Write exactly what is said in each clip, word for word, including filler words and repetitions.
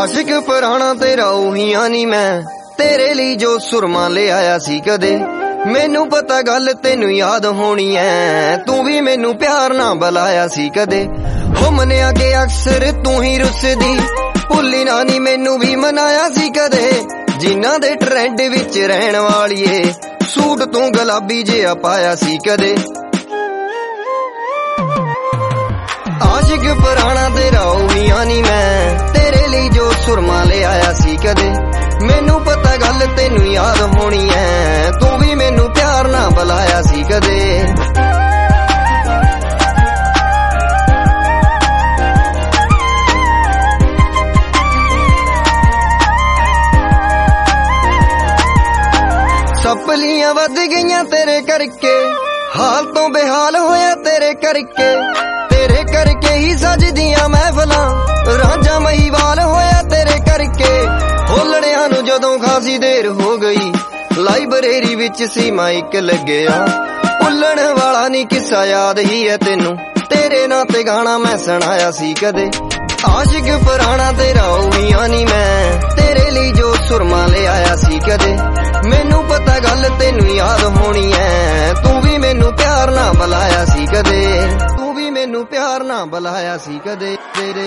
आशिक पुराना तेरा उहियां नी मैं तेरे लिए जो सुरमा ले आया सी कदे। मैनू पता गल तेनू याद होनी है, तू भी मैनू प्यार ना बुलाया सी कदे। हो मनिया के अक्सर तू ही रुसदी, भुल्ली ना नी मैनू भी मनाया सी कदे। जिन्ना दे ट्रेंड विच रहन वालीए, सूट तू गुलाबी जिहा पाया सी कदे। आशिक पुराना तेरा उहियां नी मैं तेरे लिए जो सुरमा ले आया सी कदे। मैनू पता गल तेनू याद होनी है, तू भी मैनू प्यार ना बुलाया सी कदे। सपलियां वध गईयां तेरे करके, हाल तो बेहाल होया तेरे करके। तेरे करके ही सजदियां महफिलां, रांझा महिवाल होया तेरे करके। होलड़ियां नू जदों खासी देर हो गई, लाइब्रेरी विच सी माइक लग्या। भुल्लण वाला नी किस्सा याद ही है तेनू, तेरे नां ते गाना मैं सुनाया सी कदे। आशिक पुराना तेरा उहियां नी मैं तेरे लिए जो सुरमा ले आया सी कदे। मैनू पता गल तेनू याद होनी है, तू भी मैनू प्यार ना बुलाया सी कदे। तू भी मैनू प्यार ना बुलाया सी कदे तेरे।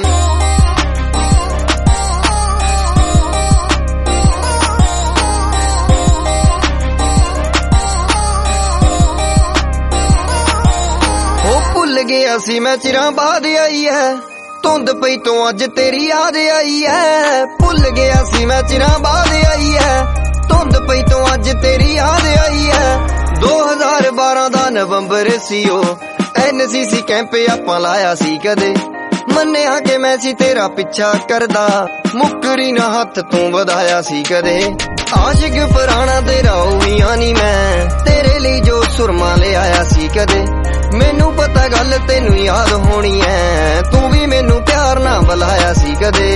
ओ भुल गया सी मैं चिरां बाद आई है, धुंद पई तो अज तेरी याद आई है। भुल गया सी मैं चिरां बाद आई है, धुंद पई तो अज तेरी याद आई है। दो हजार बारह दा नवंबर सी ओ, एन सी सी कैंप आपां लाया सी कदे। मन्निया के मैं सी तेरा पिछा करदा, मुकरी ना हथ तू वधाया सी कदे। आशिक पुराना तेरा उहियां नी मैं तेरे लिए जो सुरमा ले आया सी कदे। मैनू पता गल तेनू याद होनी है, तू भी मैनू प्यार ना बुलाया सी कदे।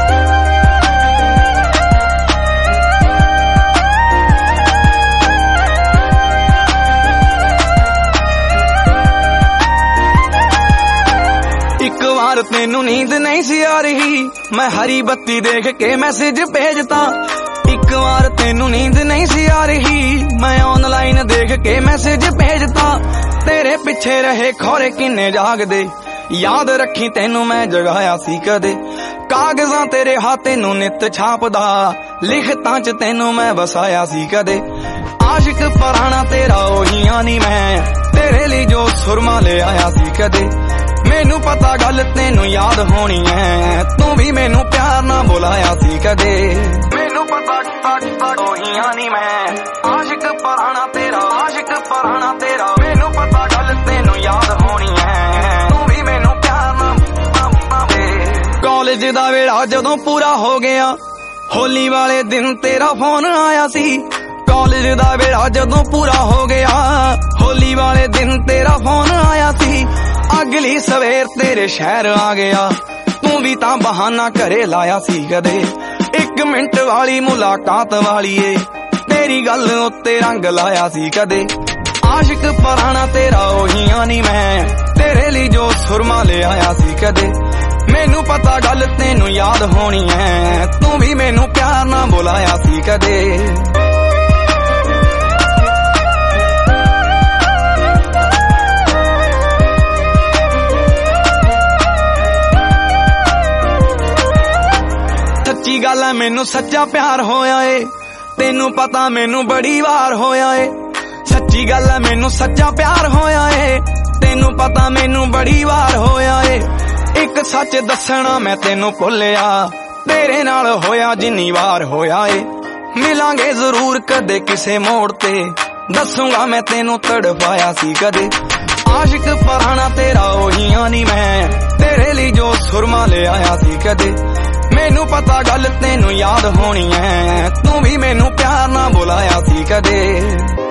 एक बार तेनू नींद नहीं सी आ रही, मैं हरी बत्ती देख के मैसेज भेजता। एक बार तेनू नींद नहीं सी आ रही, मैं ऑनलाइन देख के मैसेज भेजता। तेरे पिछे रहे खौरे किन्ने जागदे, याद रखी तेनू मैं जगाया सी कदे। कागजां तेरे हाथे नू नित छापदा, लिखतां च तेनू मैं बसाया सी कदे। आशिक पुराना तेरा उहियां नी मैं तेरे लिए जो सुरमा ले आया सी कदे। मैनू पता गल तेनू याद होनी है, तू भी मैनू प्यार ना बुलाया सी कदे। मैनू पता उहियां नी मैं आशिक पुराना तेरा, आशिक पुराना तेरा। मैनू पता गल तेनू याद होनी है, तू भी मैनू प्यार ना। कॉलेज दा वेला जदों पूरा हो गया, होली वाले दिन तेरा फोन आया सी। कॉलेज दा वेला जदों पूरा हो गया, होली वाले दिन तेरा फोन आया सी। अगली सवेर तेरे शहर आ गया, तू भी तां बहाना घरे लाया सी कदे। एक मिनट वाली मुलाकात वालीए, तेरी गल उत्ते रंग लाया सी कदे। आशिक पुराना तेरा उहियां नी मैं तेरे लिए जो सुरमा ले आया सी कदे। मैनू पता गल तेनू याद होनी है, तू भी मैनू प्यार ना बुलाया सी कदे। सच्ची गल है मैनू सच्चा प्यार होया ए, तेनू पता मैनू बड़ी वार होया ए। सच्ची गल है मैनू सच्चा प्यार होया ए, तेनू पता मैनू बड़ी वार होया ए। एक सच दसना मैं तेनू भुलिया, तेरे नाल होया जिन्नी वार होया ए। मिलांगे जरूर कदे किसे मोड़ ते, दसूंगा मैं तेनू तड़पाया सी कदे। आशिक पुराना तेरा उहियां नी मैं तेरे लिए जो सुरमा ले आया सी कदे। मैनू पता गल तेनू याद होनी है, तू भी मैनू प्यार ना बुलाया सी कदे।